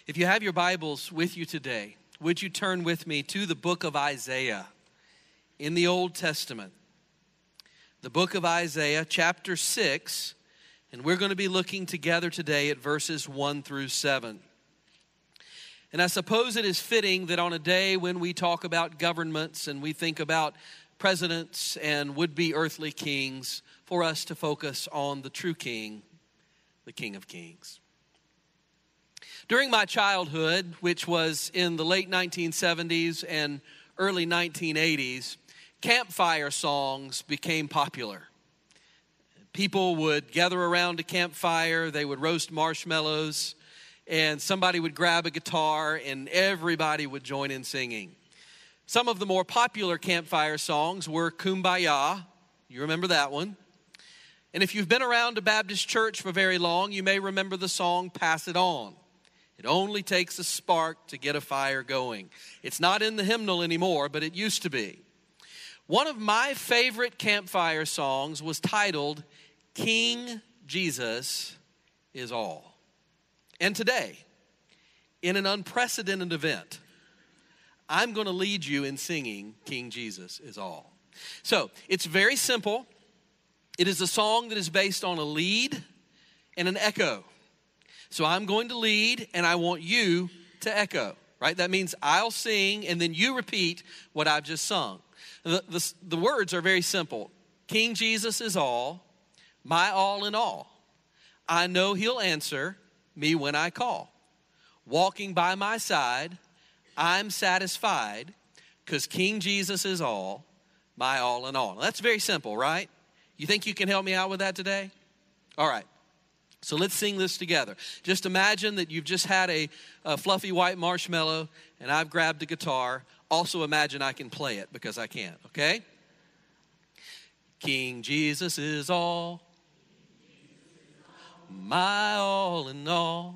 If you have your Bibles with you today, would you turn with me to the book of Isaiah in the Old Testament? The book of Isaiah, chapter 6, and we're going to be looking together today at verses 1 through 7. And I suppose it is fitting that on a day when we talk about governments and we think about presidents and would-be earthly kings, for us to focus on the true King, the King of Kings. During my childhood, which was in the late 1970s and early 1980s, campfire songs became popular. People would gather around a campfire, they would roast marshmallows, and somebody would grab a guitar and everybody would join in singing. Some of the more popular campfire songs were Kumbaya. You remember that one? And if you've been around a Baptist church for very long, you may remember the song Pass It On. It only takes a spark to get a fire going. It's not in the hymnal anymore, but it used to be. One of my favorite campfire songs was titled, King Jesus is All. And today, in an unprecedented event, I'm going to lead you in singing King Jesus is All. So, it's very simple. It is a song that is based on a lead and an echo. So I'm going to lead, and I want you to echo, right? That means I'll sing, and then you repeat what I've just sung. The words are very simple. King Jesus is all, my all in all. I know he'll answer me when I call. Walking by my side, I'm satisfied, because King Jesus is all, my all in all. That's very simple, right? You think you can help me out with that today? All right. So let's sing this together. Just imagine that you've just had a fluffy white marshmallow and I've grabbed a guitar. Also imagine I can play it because I can't, okay? King Jesus is all, my all in all.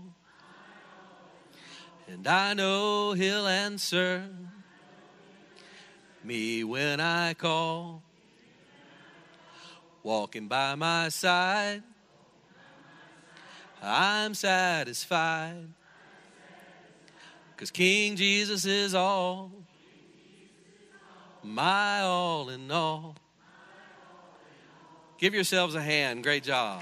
And I know he'll answer me when I call. Walking by my side, I'm satisfied, because King Jesus is all, my all in all. Give yourselves a hand. Great job.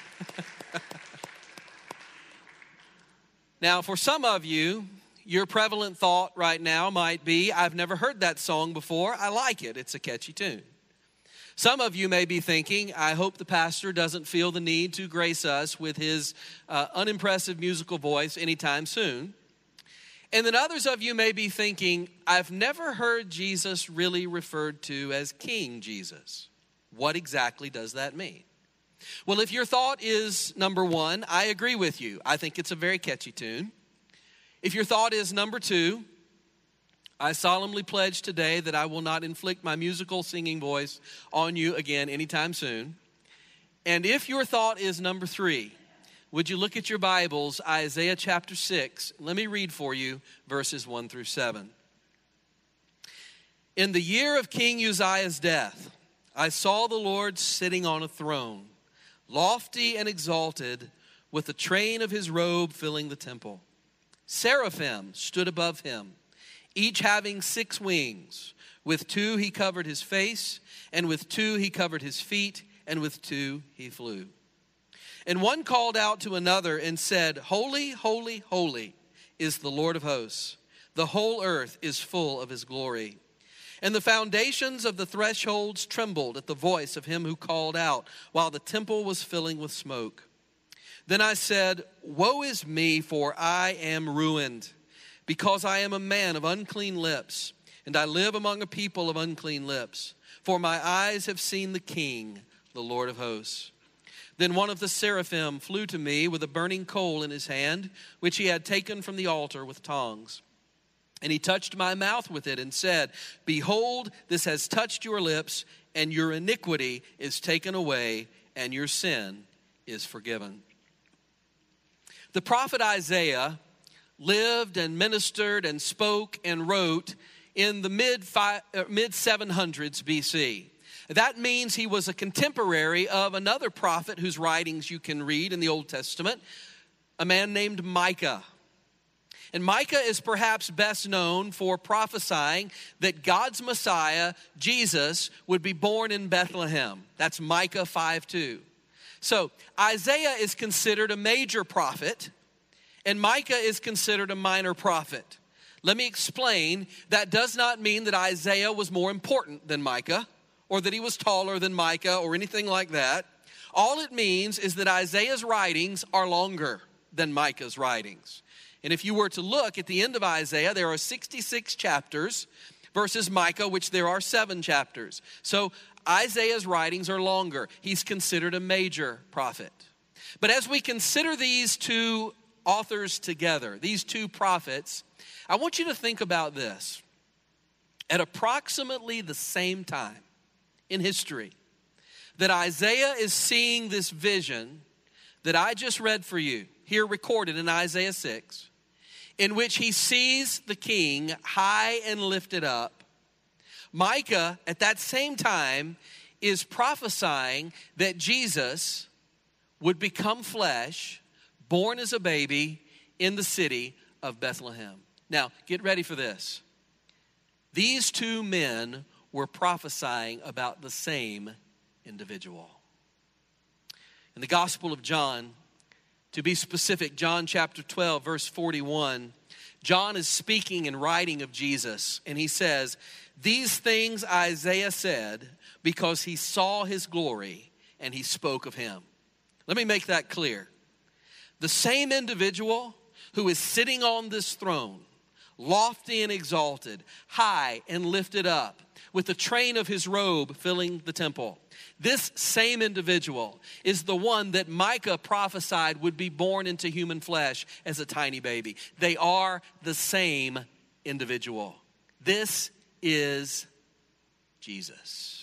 Now, for some of you, your prevalent thought right now might be, I've never heard that song before. I like it. It's a catchy tune. Some of you may be thinking, I hope the pastor doesn't feel the need to grace us with his unimpressive musical voice anytime soon. And then others of you may be thinking, I've never heard Jesus really referred to as King Jesus. What exactly does that mean? Well, if your thought is number one, I agree with you. I think it's a very catchy tune. If your thought is number two, I solemnly pledge today that I will not inflict my musical singing voice on you again anytime soon. And if your thought is number three, would you look at your Bibles, Isaiah chapter 6. Let me read for you verses 1 through 7. In the year of King Uzziah's death, I saw the Lord sitting on a throne, lofty and exalted, with the train of his robe filling the temple. Seraphim stood above him, each having 6 wings. With 2 he covered his face, and with 2 he covered his feet, and with 2 he flew. And one called out to another and said, Holy, holy, holy is the Lord of hosts. The whole earth is full of his glory. And the foundations of the thresholds trembled at the voice of him who called out, while the temple was filling with smoke. Then I said, Woe is me, for I am ruined, because I am a man of unclean lips, and I live among a people of unclean lips. For my eyes have seen the King, the Lord of hosts. Then one of the seraphim flew to me with a burning coal in his hand, which he had taken from the altar with tongs. And he touched my mouth with it and said, Behold, this has touched your lips, and your iniquity is taken away, and your sin is forgiven. The prophet Isaiah lived and ministered and spoke and wrote in the mid 700s BC. That means he was a contemporary of another prophet whose writings you can read in the Old Testament, a man named Micah. And Micah is perhaps best known for prophesying that God's Messiah, Jesus, would be born in Bethlehem. That's Micah 5:2. So Isaiah is considered a major prophet, and Micah is considered a minor prophet. Let me explain. That does not mean that Isaiah was more important than Micah, or that he was taller than Micah, or anything like that. All it means is that Isaiah's writings are longer than Micah's writings. And if you were to look at the end of Isaiah, there are 66 chapters versus Micah, which there are 7 chapters. So Isaiah's writings are longer. He's considered a major prophet. But as we consider these two authors together, these two prophets, I want you to think about this. At approximately the same time in history that Isaiah is seeing this vision that I just read for you, here recorded in Isaiah 6, in which he sees the king high and lifted up, Micah, at that same time, is prophesying that Jesus would become flesh, born as a baby in the city of Bethlehem. Now, get ready for this. These two men were prophesying about the same individual. In the Gospel of John, to be specific, John chapter 12, verse 41, John is speaking and writing of Jesus, and he says, "These things Isaiah said because he saw his glory and he spoke of him." Let me make that clear. The same individual who is sitting on this throne, lofty and exalted, high and lifted up, with the train of his robe filling the temple. This same individual is the one that Micah prophesied would be born into human flesh as a tiny baby. They are the same individual. This is Jesus.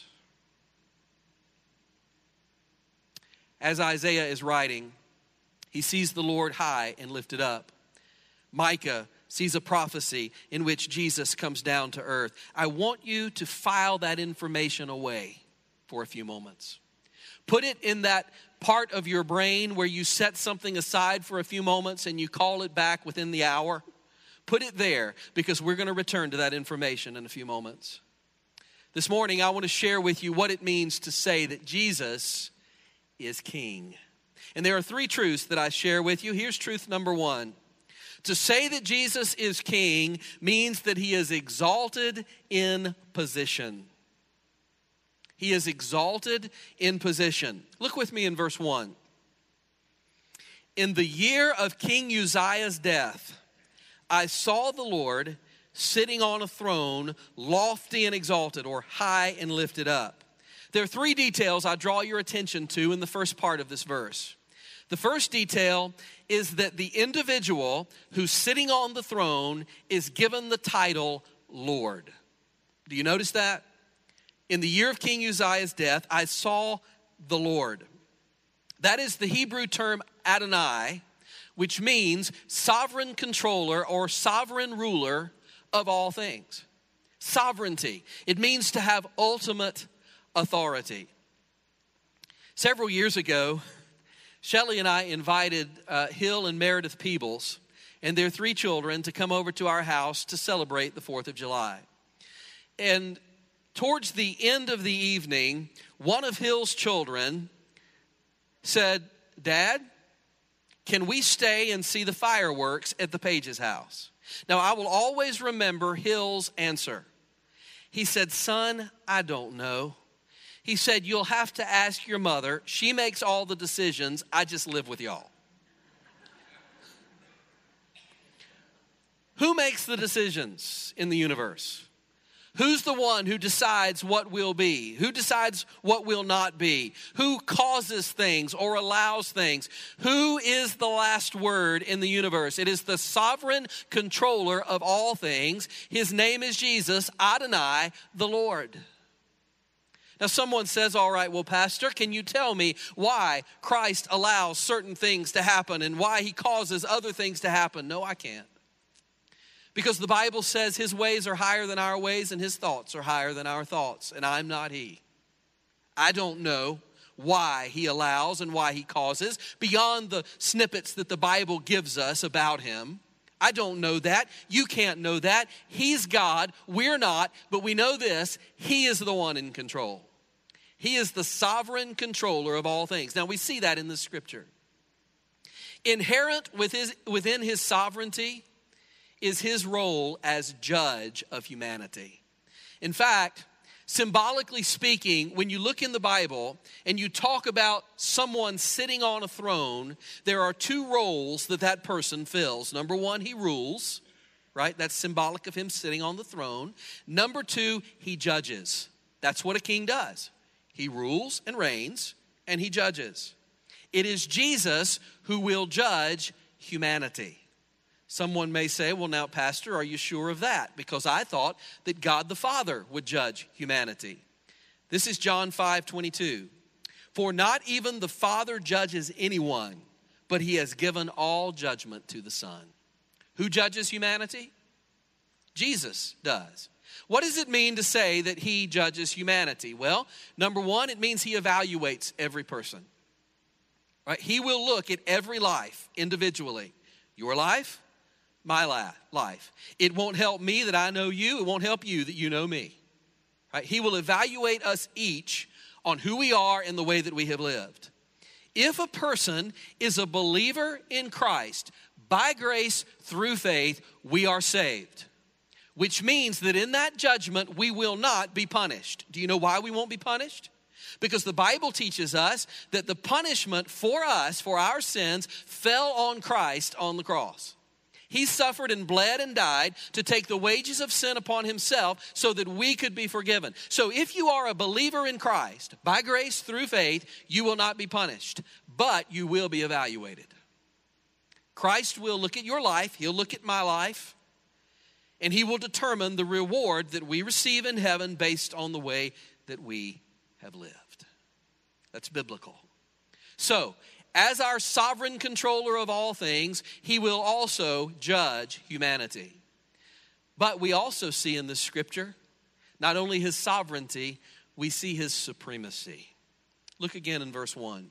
As Isaiah is writing, he sees the Lord high and lifted up. Micah sees a prophecy in which Jesus comes down to earth. I want you to file that information away for a few moments. Put it in that part of your brain where you set something aside for a few moments and you call it back within the hour. Put it there, because we're going to return to that information in a few moments. This morning, I want to share with you what it means to say that Jesus is King. And there are 3 truths that I share with you. Here's truth number 1. To say that Jesus is King means that he is exalted in position. He is exalted in position. Look with me in verse 1. In the year of King Uzziah's death, I saw the Lord sitting on a throne, lofty and exalted, or high and lifted up. There are 3 details I draw your attention to in the first part of this verse. The first detail is that the individual who's sitting on the throne is given the title Lord. Do you notice that? In the year of King Uzziah's death, I saw the Lord. That is the Hebrew term Adonai, which means sovereign controller or sovereign ruler of all things. Sovereignty. It means to have ultimate authority. Several years ago, Shelley and I invited Hill and Meredith Peebles and their 3 children to come over to our house to celebrate the 4th of July. And towards the end of the evening, one of Hill's children said, "Dad, can we stay and see the fireworks at the Page's house?" Now, I will always remember Hill's answer. He said, "Son, I don't know." He said, "You'll have to ask your mother. She makes all the decisions. I just live with y'all." Who makes the decisions in the universe? Who's the one who decides what will be? Who decides what will not be? Who causes things or allows things? Who is the last word in the universe? It is the sovereign controller of all things. His name is Jesus, Adonai, the Lord. Now someone says, "All right, well, Pastor, can you tell me why Christ allows certain things to happen and why he causes other things to happen?" No, I can't. Because the Bible says his ways are higher than our ways and his thoughts are higher than our thoughts, and I'm not he. I don't know why he allows and why he causes beyond the snippets that the Bible gives us about him. I don't know that. You can't know that. He's God. We're not. But we know this. He is the one in control. He is the sovereign controller of all things. Now we see that in the scripture. Inherent within his sovereignty is his role as judge of humanity. In fact, symbolically speaking, when you look in the Bible and you talk about someone sitting on a throne, there are two roles that person fills. Number one, he rules, right? That's symbolic of him sitting on the throne. Number two, he judges. That's what a king does. He rules and reigns, and he judges. It is Jesus who will judge humanity. Someone may say, well, now, Pastor, are you sure of that? Because I thought that God the Father would judge humanity. This is John 5:22. For not even the Father judges anyone, but he has given all judgment to the Son. Who judges humanity? Jesus does. What does it mean to say that he judges humanity? Well, number one, it means he evaluates every person. Right? He will look at every life individually. Your life, my life. It won't help me that I know you. It won't help you that you know me. Right? He will evaluate us each on who we are and the way that we have lived. If a person is a believer in Christ, by grace through faith, we are saved. Which means that in that judgment, we will not be punished. Do you know why we won't be punished? Because the Bible teaches us that the punishment for us, for our sins, fell on Christ on the cross. He suffered and bled and died to take the wages of sin upon himself so that we could be forgiven. So if you are a believer in Christ, by grace through faith, you will not be punished, but you will be evaluated. Christ will look at your life, he'll look at my life, and he will determine the reward that we receive in heaven based on the way that we have lived. That's biblical. So, as our sovereign controller of all things, he will also judge humanity. But we also see in this scripture, not only his sovereignty, we see his supremacy. Look again in verse 1.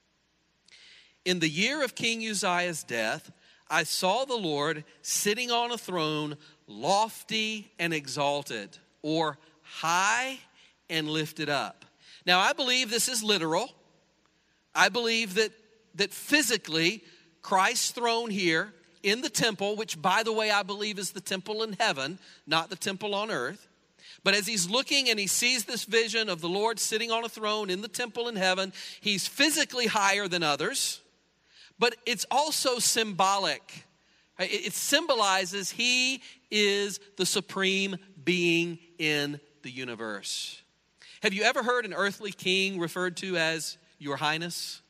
In the year of King Uzziah's death, I saw the Lord sitting on a throne, lofty and exalted, or high and lifted up. Now, I believe this is literal. I believe that physically, Christ's throne here in the temple, which, by the way, I believe is the temple in heaven, not the temple on earth. But as he's looking and he sees this vision of the Lord sitting on a throne in the temple in heaven, he's physically higher than others. But it's also symbolic. It symbolizes he is the supreme being in the universe. Have you ever heard an earthly king referred to as Your Highness?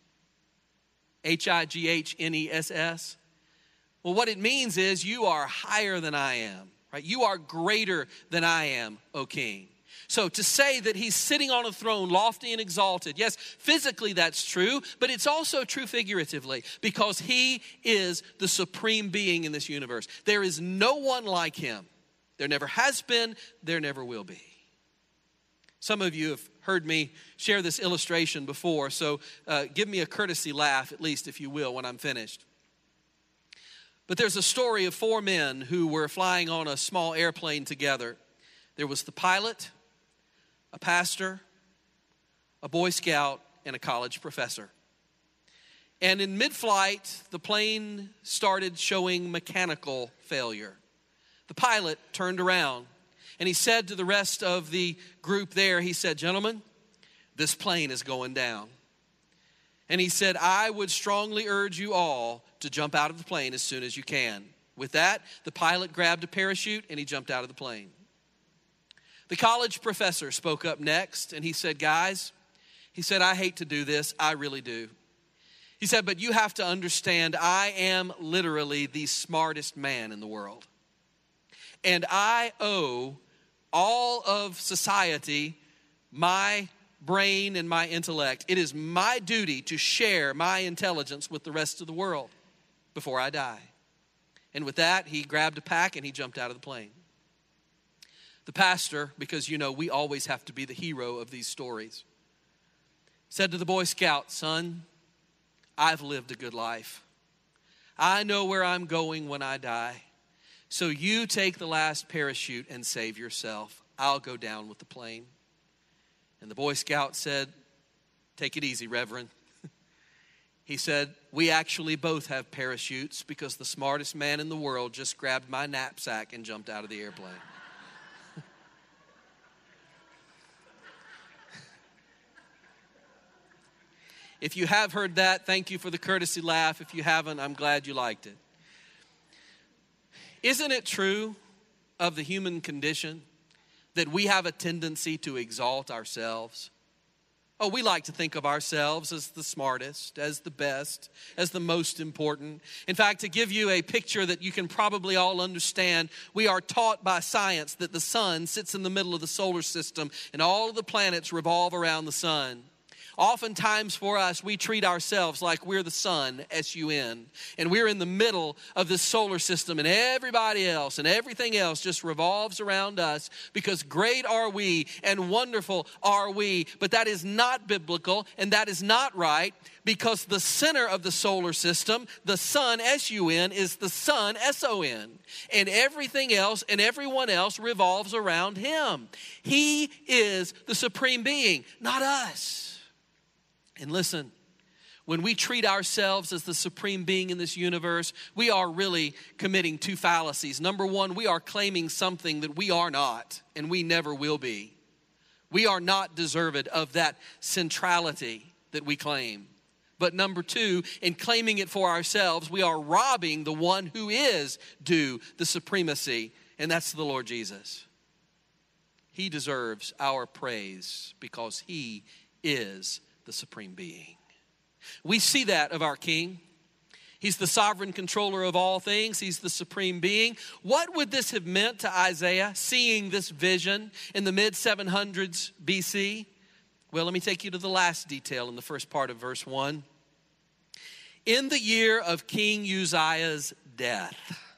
Highgness? Well, what it means is you are higher than I am, right? You are greater than I am, O king. So to say that he's sitting on a throne, lofty and exalted, yes, physically that's true, but it's also true figuratively because he is the supreme being in this universe. There is no one like him. There never has been, there never will be. Some of you have heard me share this illustration before, so give me a courtesy laugh, at least if you will, when I'm finished. But there's a story of 4 men who were flying on a small airplane together. There was the pilot, a pastor, a Boy Scout, and a college professor. And in mid-flight, the plane started showing mechanical failure. The pilot turned around and he said to the rest of the group there, he said, "Gentlemen, this plane is going down." And he said, "I would strongly urge you all to jump out of the plane as soon as you can." With that, the pilot grabbed a parachute and he jumped out of the plane. The college professor spoke up next and he said, "Guys," he said, "I hate to do this. I really do." He said, "But you have to understand, I am literally the smartest man in the world. And I owe all of society my brain and my intellect. It is my duty to share my intelligence with the rest of the world before I die." And with that, he grabbed a pack and he jumped out of the plane. The pastor, because you know we always have to be the hero of these stories, said to the Boy Scout, "Son, I've lived a good life. I know where I'm going when I die. So you take the last parachute and save yourself. I'll go down with the plane. And the Boy Scout said, take it easy, Reverend. He said, we actually both have parachutes because the smartest man in the world just grabbed my knapsack and jumped out of the airplane. If you have heard that, thank you for the courtesy laugh. If you haven't, I'm glad you liked it. Isn't it true of the human condition that we have a tendency to exalt ourselves? Oh, we like to think of ourselves as the smartest, as the best, as the most important. In fact, to give you a picture that you can probably all understand, we are taught by science that the sun sits in the middle of the solar system and all of the planets revolve around the sun. Oftentimes for us, we treat ourselves like we're the sun, S-U-N, and we're in the middle of this solar system, and everybody else and everything else just revolves around us because great are we and wonderful are we. But that is not biblical, and that is not right, because the center of the solar system, the sun, S-U-N, is the sun, S-O-N, and everything else and everyone else revolves around him. He is the supreme being, not us. And listen, when we treat ourselves as the supreme being in this universe, we are really committing two fallacies. Number one, we are claiming something that we are not and we never will be. We are not deserved of that centrality that we claim. But number two, in claiming it for ourselves, we are robbing the one who is due the supremacy, and that's the Lord Jesus. He deserves our praise because he is the supreme being. We see that of our King. He's the sovereign controller of all things. He's the supreme being. What would this have meant to Isaiah, seeing this vision in the mid-700s BC? Well, let me take you to the last detail in the first part of verse 1. In the year of King Uzziah's death,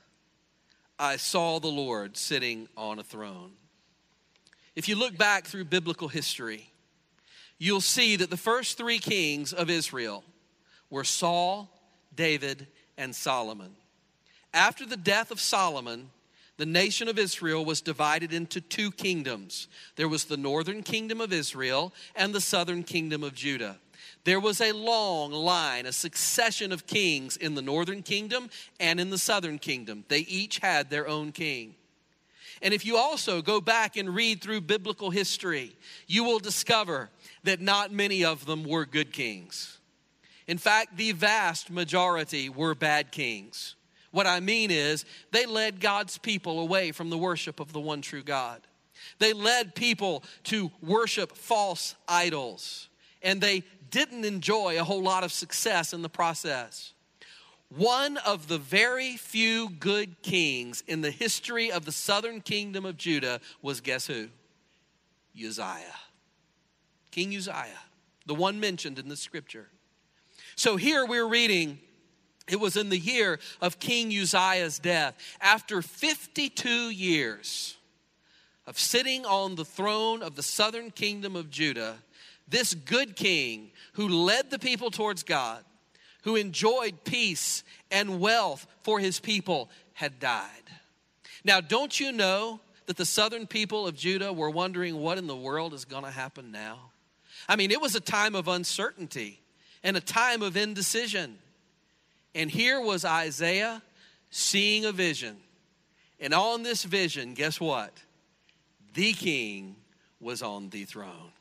I saw the Lord sitting on a throne. If you look back through biblical history, you'll see that the first three kings of Israel were Saul, David, and Solomon. After the death of Solomon, the nation of Israel was divided into two kingdoms. There was the northern kingdom of Israel and the southern kingdom of Judah. There was a long line, a succession of kings in the northern kingdom and in the southern kingdom. They each had their own king. And if you also go back and read through biblical history, you will discover that not many of them were good kings. In fact, the vast majority were bad kings. What I mean is, they led God's people away from the worship of the one true God. They led people to worship false idols, and they didn't enjoy a whole lot of success in the process. One of the very few good kings in the history of the southern kingdom of Judah was, guess who? Uzziah. King Uzziah, the one mentioned in the scripture. So here we're reading, it was in the year of King Uzziah's death. After 52 years of sitting on the throne of the southern kingdom of Judah, this good king who led the people towards God, who enjoyed peace and wealth for his people, had died. Now, don't you know that the southern people of Judah were wondering what in the world is going to happen now? I mean, it was a time of uncertainty and a time of indecision. And here was Isaiah seeing a vision. And on this vision, guess what? The king was on the throne.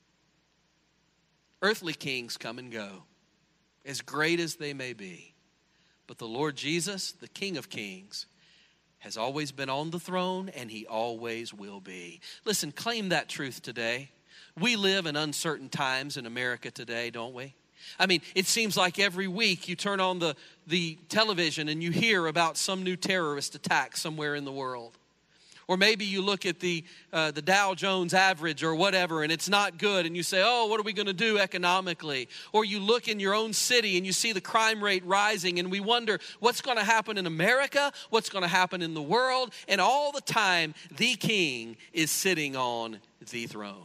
Earthly kings come and go, as great as they may be. But the Lord Jesus, the King of Kings, has always been on the throne, and he always will be. Listen, claim that truth today. We live in uncertain times in America today, don't we? I mean, it seems like every week you turn on the television and you hear about some new terrorist attack somewhere in the world. Or maybe you look at the Dow Jones average or whatever, and it's not good, and you say, oh, what are we going to do economically? Or you look in your own city and you see the crime rate rising, and we wonder what's going to happen in America, what's going to happen in the world, and all the time, the king is sitting on the throne.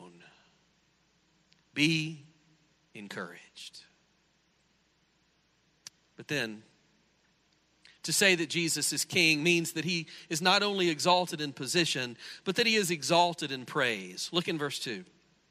Be encouraged. But then, To say that Jesus is king means that he is not only exalted in position, but that he is exalted in praise. Look in verse 2.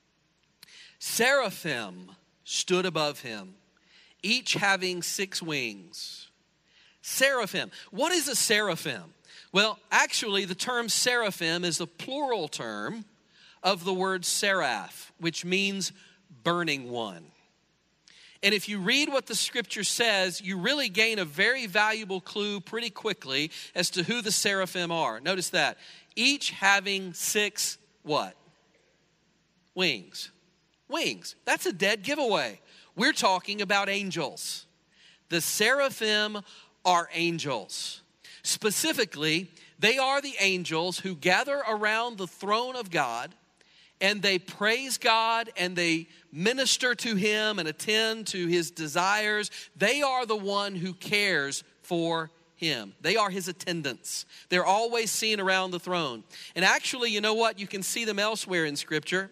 Seraphim stood above him, each having 6 wings. Seraphim. What is a seraphim? Well, actually, the term seraphim is a plural term of the word seraph, which means burning one. And if you read what the scripture says, you really gain a very valuable clue pretty quickly as to who the seraphim are. Notice that. Each having 6 what? Wings. Wings. That's a dead giveaway. We're talking about angels. The seraphim are angels. Specifically, they are the angels who gather around the throne of God, and they praise God and they minister to him and attend to his desires. They are the one who cares for him. They are his attendants. They're always seen around the throne. And actually, you know what? You can see them elsewhere in Scripture.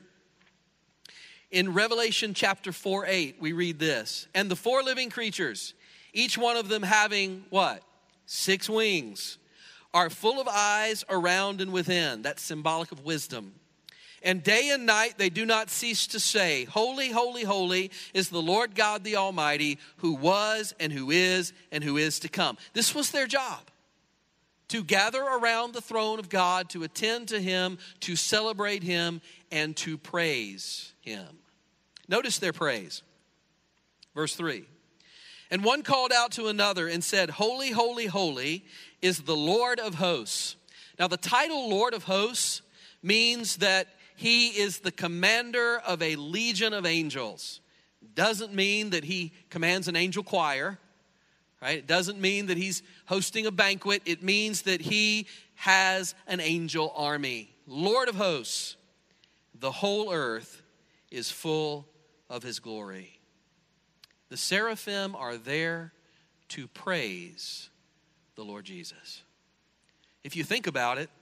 In Revelation chapter 4:8, we read this. And the 4 living creatures, each one of them having what? 6 wings, are full of eyes around and within. That's symbolic of wisdom. And day and night they do not cease to say, Holy, holy, holy is the Lord God the Almighty, who was and who is to come. This was their job, to gather around the throne of God, to attend to him, to celebrate him, and to praise him. Notice their praise. Verse 3. And one called out to another and said, Holy, holy, holy is the Lord of hosts. Now the title Lord of hosts means that he is the commander of a legion of angels. Doesn't mean that he commands an angel choir, right? It doesn't mean that he's hosting a banquet. It means that he has an angel army. Lord of hosts, the whole earth is full of his glory. The seraphim are there to praise the Lord Jesus. If you think about it,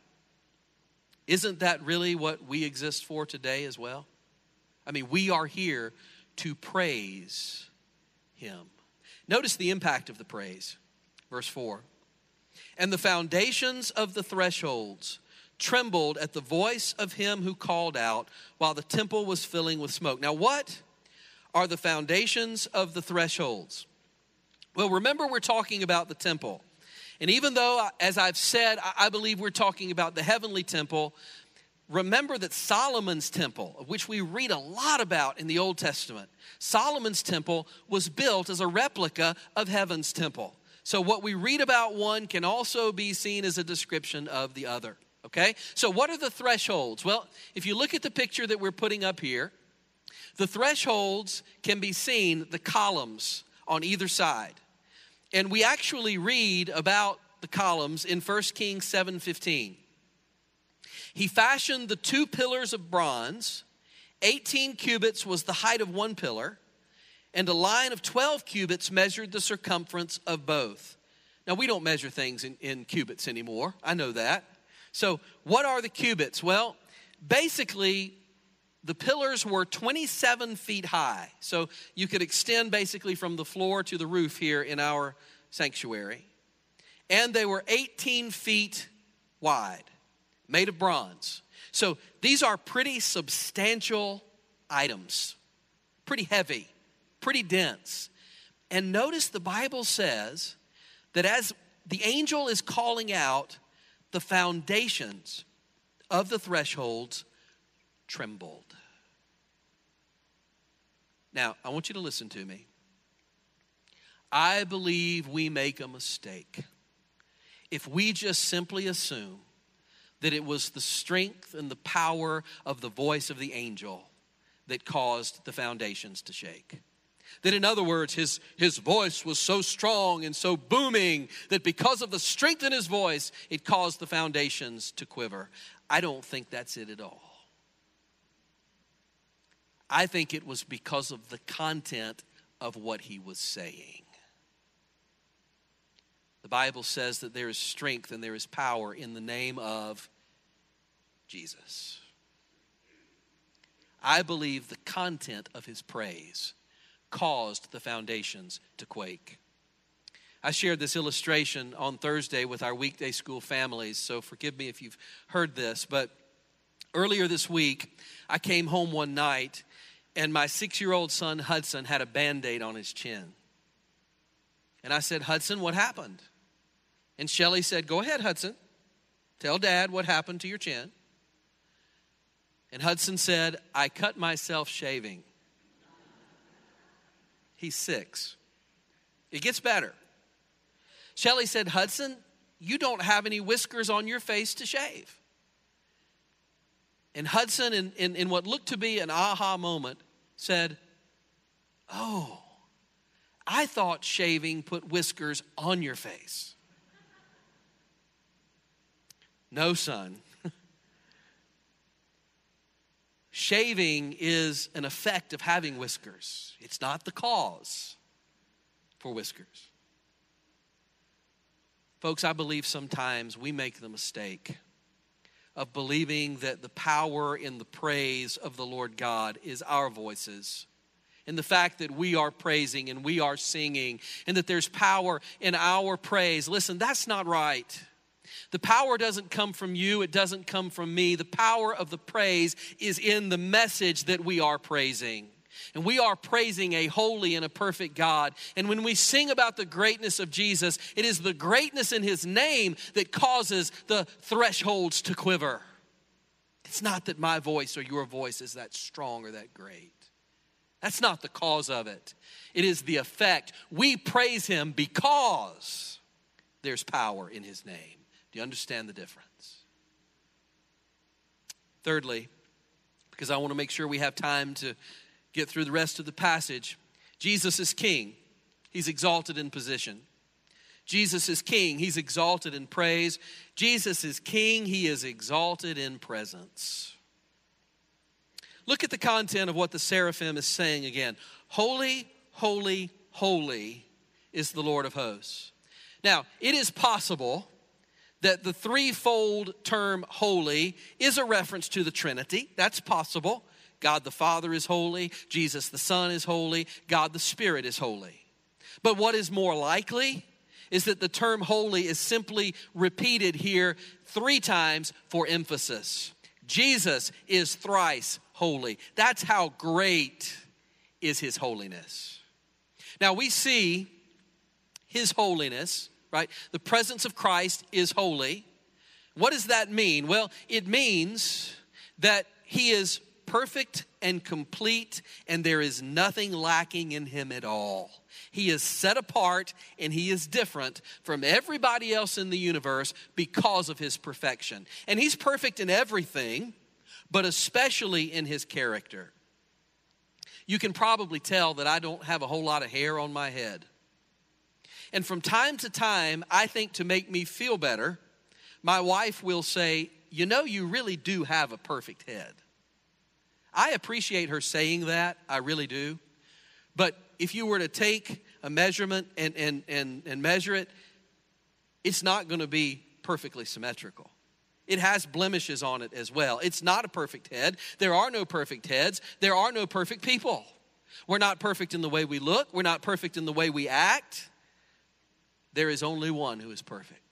isn't that really what we exist for today as well? I mean, we are here to praise him. Notice the impact of the praise. Verse 4. And the foundations of the thresholds trembled at the voice of him who called out while the temple was filling with smoke. Now, what are the foundations of the thresholds? Well, remember, we're talking about the temple. And even though, as I've said, I believe we're talking about the heavenly temple, remember that Solomon's temple, of which we read a lot about in the Old Testament, Solomon's temple was built as a replica of heaven's temple. So what we read about one can also be seen as a description of the other, okay? So what are the thresholds? Well, if you look at the picture that we're putting up here, the thresholds can be seen, the columns on either side. And we actually read about the columns in 1 Kings 7:15. He fashioned the 2 pillars of bronze. 18 cubits was the height of one pillar, and a line of 12 cubits measured the circumference of both. Now, we don't measure things in cubits anymore. I know that. So what are the cubits? Well, basically, the pillars were 27 feet high. So you could extend basically from the floor to the roof here in our sanctuary. And they were 18 feet wide, made of bronze. So these are pretty substantial items, pretty heavy, pretty dense. And notice the Bible says that as the angel is calling out, the foundations of the thresholds trembled. Now, I want you to listen to me. I believe we make a mistake if we just simply assume that it was the strength and the power of the voice of the angel that caused the foundations to shake. That, in other words, his voice was so strong and so booming that because of the strength in his voice, it caused the foundations to quiver. I don't think that's it at all. I think it was because of the content of what he was saying. The Bible says that there is strength and there is power in the name of Jesus. I believe the content of his praise caused the foundations to quake. I shared this illustration on Thursday with our weekday school families, so forgive me if you've heard this, but earlier this week, I came home one night and my 6-year-old son, Hudson, had a Band-Aid on his chin. And I said, Hudson, what happened? And Shelly said, go ahead, Hudson. Tell Dad what happened to your chin. And Hudson said, I cut myself shaving. He's 6. It gets better. Shelly said, Hudson, you don't have any whiskers on your face to shave. And Hudson, in what looked to be an aha moment, said, oh, I thought shaving put whiskers on your face. No, son. Shaving is an effect of having whiskers. It's not the cause for whiskers. Folks, I believe sometimes we make the mistake of believing that the power in the praise of the Lord God is our voices. And the fact that we are praising and we are singing and that there's power in our praise. Listen, that's not right. The power doesn't come from you. It doesn't come from me. The power of the praise is in the message that we are praising. And we are praising a holy and a perfect God. And when we sing about the greatness of Jesus, it is the greatness in his name that causes the thresholds to quiver. It's not that my voice or your voice is that strong or that great. That's not the cause of it. It is the effect. We praise him because there's power in his name. Do you understand the difference? Thirdly, because I want to make sure we have time to get through the rest of the passage, Jesus is king. He's exalted in position. Jesus is king. He's exalted in praise. Jesus is king. He is exalted in presence. Look at the content of what the seraphim is saying again. Holy, holy, holy is the Lord of hosts. Now, it is possible that the threefold term holy is a reference to the Trinity. That's possible. God the Father is holy. Jesus the Son is holy. God the Spirit is holy. But what is more likely is that the term holy is simply repeated here 3 times for emphasis. Jesus is thrice holy. That's how great is his holiness. Now we see his holiness, right? The presence of Christ is holy. What does that mean? Well, it means that he is perfect and complete, and there is nothing lacking in him at all. He is set apart and he is different from everybody else in the universe because of his perfection. And he's perfect in everything, but especially in his character. You can probably tell that I don't have a whole lot of hair on my head. And from time to time, I think to make me feel better, my wife will say, you know, you really do have a perfect head. I appreciate her saying that, I really do. But if you were to take a measurement and measure it, it's not going to be perfectly symmetrical. It has blemishes on it as well. It's not a perfect head. There are no perfect heads. There are no perfect people. We're not perfect in the way we look. We're not perfect in the way we act. There is only one who is perfect.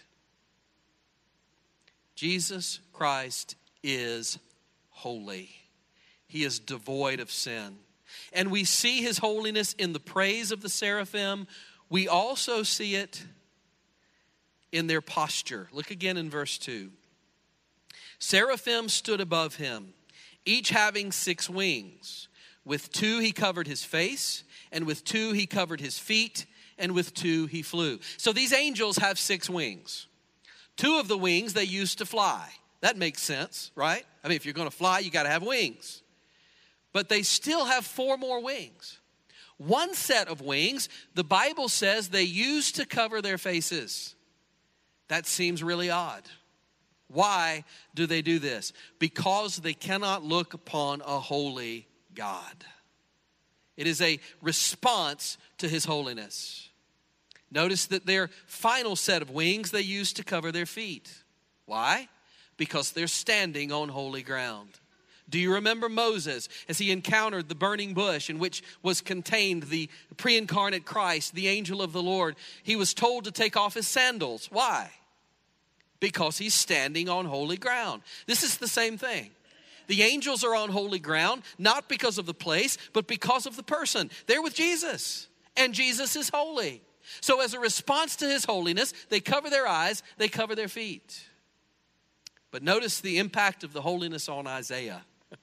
Jesus Christ is holy. He is devoid of sin. And we see his holiness in the praise of the seraphim. We also see it in their posture. Look again in verse 2. Seraphim stood above him, each having 6 wings. With 2 he covered his face, and with 2 he covered his feet, and with 2 he flew. So these angels have 6 wings. 2 of the wings they used to fly. That makes sense, right? I mean, if you're going to fly, you got to have wings. But they still have 4 more wings. One set of wings, the Bible says they used to cover their faces. That seems really odd. Why do they do this? Because they cannot look upon a holy God. It is a response to his holiness. Notice that their final set of wings they used to cover their feet. Why? Because they're standing on holy ground. Do you remember Moses as he encountered the burning bush in which was contained the pre-incarnate Christ, the angel of the Lord? He was told to take off his sandals. Why? Because he's standing on holy ground. This is the same thing. The angels are on holy ground, not because of the place, but because of the person. They're with Jesus, and Jesus is holy. So as a response to his holiness, they cover their eyes, they cover their feet. But notice the impact of the holiness on Isaiah.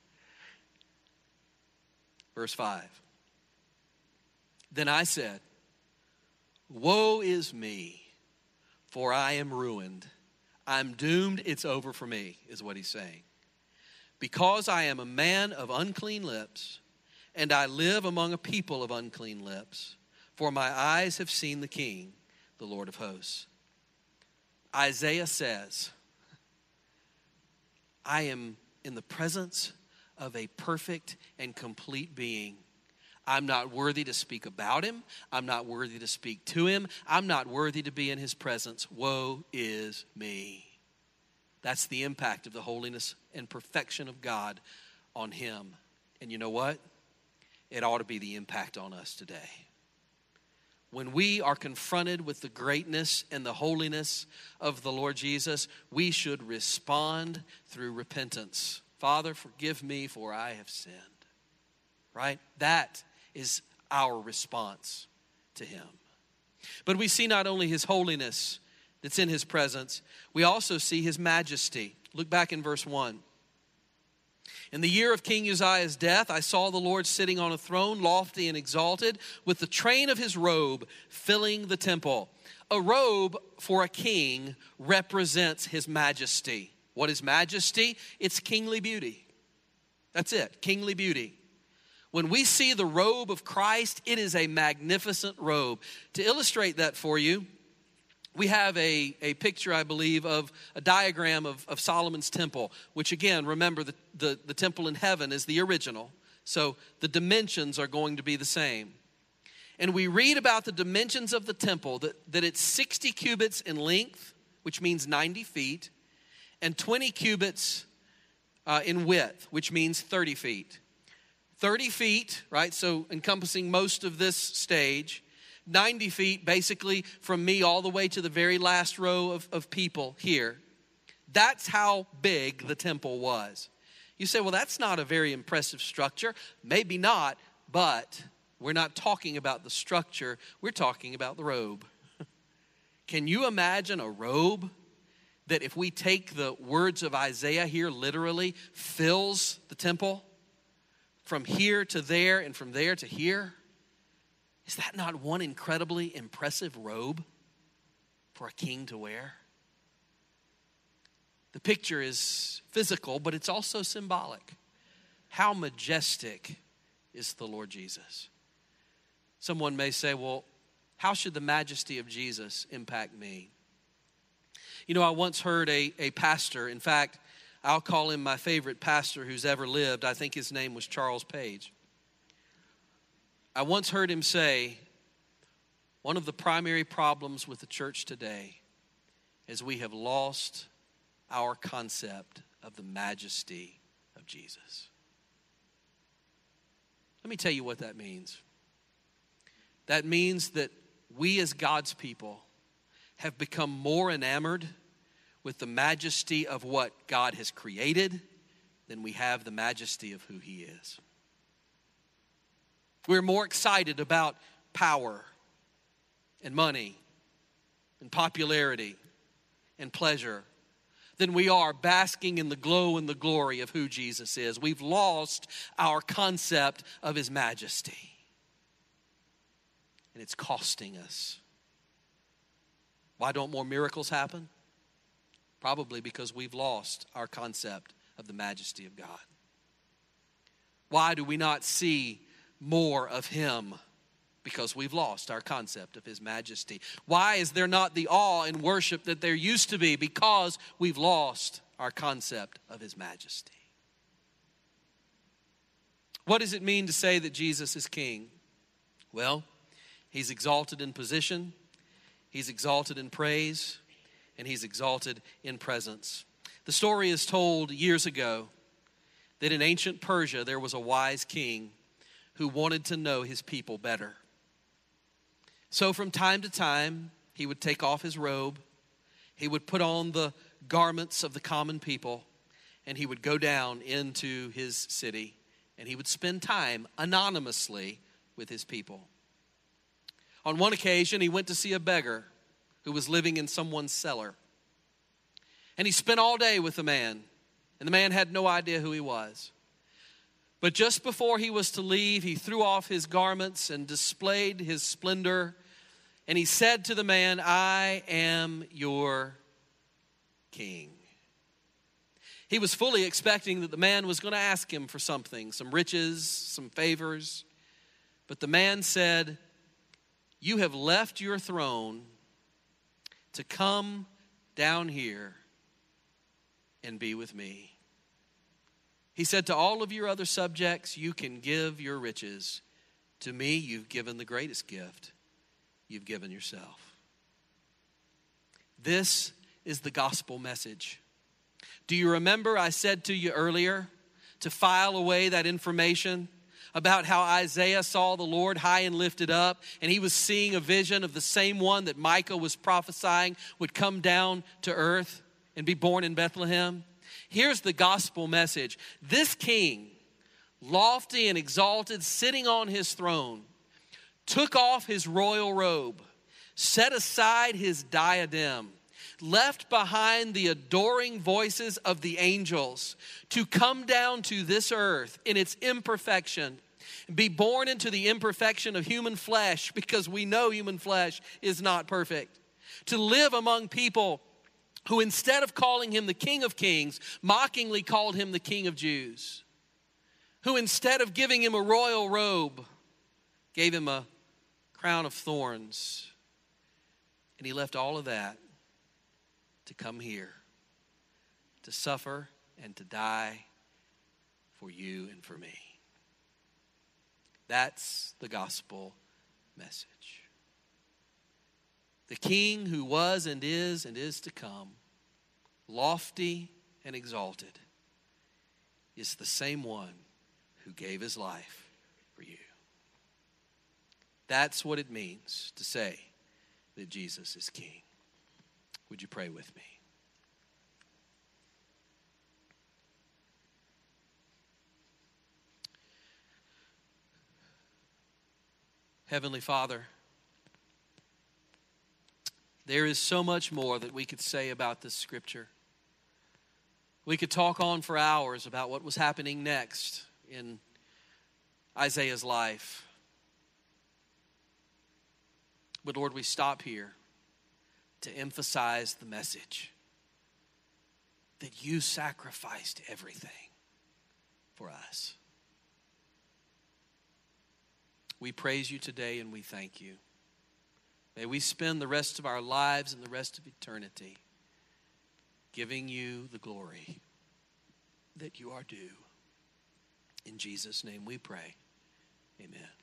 Verse 5. Then I said, woe is me, for I am ruined. I'm doomed, it's over for me, is what he's saying. Because I am a man of unclean lips, and I live among a people of unclean lips, for my eyes have seen the King, the Lord of hosts. Isaiah says, I am in the presence of a perfect and complete being. I'm not worthy to speak about him. I'm not worthy to speak to him. I'm not worthy to be in his presence. Woe is me. That's the impact of the holiness and perfection of God on him. And you know what? It ought to be the impact on us today. When we are confronted with the greatness and the holiness of the Lord Jesus, we should respond through repentance. Father, forgive me, for I have sinned. Right? That is our response to him. But we see not only his holiness that's in his presence, we also see his majesty. Look back in verse 1. In the year of King Uzziah's death, I saw the Lord sitting on a throne, lofty and exalted, with the train of his robe filling the temple. A robe for a king represents his majesty. What is majesty? It's kingly beauty. That's it, kingly beauty. When we see the robe of Christ, it is a magnificent robe. To illustrate that for you, we have a picture, I believe, of a diagram of Solomon's temple, which again, remember the temple in heaven is the original. So the dimensions are going to be the same. And we read about the dimensions of the temple, that it's 60 cubits in length, which means 90 feet, and 20 cubits in width, which means 30 feet. 30 feet, right, so encompassing most of this stage. 90 feet, basically, from me all the way to the very last row of people here. That's how big the temple was. You say, well, that's not a very impressive structure. Maybe not, but we're not talking about the structure. We're talking about the robe. Can you imagine a robe that, if we take the words of Isaiah here literally, fills the temple from here to there and from there to here? Is that not one incredibly impressive robe for a king to wear? The picture is physical, but it's also symbolic. How majestic is the Lord Jesus? Someone may say, well, how should the majesty of Jesus impact me? You know, I once heard a pastor, in fact, I'll call him my favorite pastor who's ever lived. I think his name was Charles Page. I once heard him say, one of the primary problems with the church today is we have lost our concept of the majesty of Jesus. Let me tell you what that means. That means that we as God's people have become more enamored with the majesty of what God has created than we have the majesty of who he is. We're more excited about power and money and popularity and pleasure than we are basking in the glow and the glory of who Jesus is. We've lost our concept of his majesty. And it's costing us. Why don't more miracles happen? Probably because we've lost our concept of the majesty of God. Why do we not see more of him? Because we've lost our concept of his majesty. Why is there not the awe and worship that there used to be? Because we've lost our concept of his majesty. What does it mean to say that Jesus is king? Well, he's exalted in position, he's exalted in praise, and he's exalted in presence. The story is told years ago that in ancient Persia there was a wise king who wanted to know his people better. So from time to time, he would take off his robe, he would put on the garments of the common people, and he would go down into his city, and he would spend time anonymously with his people. On one occasion, he went to see a beggar who was living in someone's cellar. And he spent all day with the man, and the man had no idea who he was. But just before he was to leave, he threw off his garments and displayed his splendor. And he said to the man, "I am your king." He was fully expecting that the man was going to ask him for something, some riches, some favors. But the man said, "You have left your throne to come down here and be with me." He said, "To all of your other subjects, you can give your riches. To me, you've given the greatest gift. You've given yourself." This is the gospel message. Do you remember I said to you earlier to file away that information about how Isaiah saw the Lord high and lifted up, and he was seeing a vision of the same one that Micah was prophesying would come down to earth and be born in Bethlehem? Here's the gospel message. This king, lofty and exalted, sitting on his throne, took off his royal robe, set aside his diadem, left behind the adoring voices of the angels to come down to this earth in its imperfection, be born into the imperfection of human flesh, because we know human flesh is not perfect, to live among people who, instead of calling him the King of Kings, mockingly called him the King of Jews, who instead of giving him a royal robe, gave him a crown of thorns. And he left all of that to come here, to suffer and to die for you and for me. That's the gospel message. The King who was and is to come, lofty and exalted, is the same one who gave his life for you. That's what it means to say that Jesus is King. Would you pray with me? Heavenly Father, there is so much more that we could say about this scripture. We could talk on for hours about what was happening next in Isaiah's life. But Lord, we stop here to emphasize the message that you sacrificed everything for us. We praise you today and we thank you. May we spend the rest of our lives and the rest of eternity giving you the glory that you are due. In Jesus' name we pray. Amen.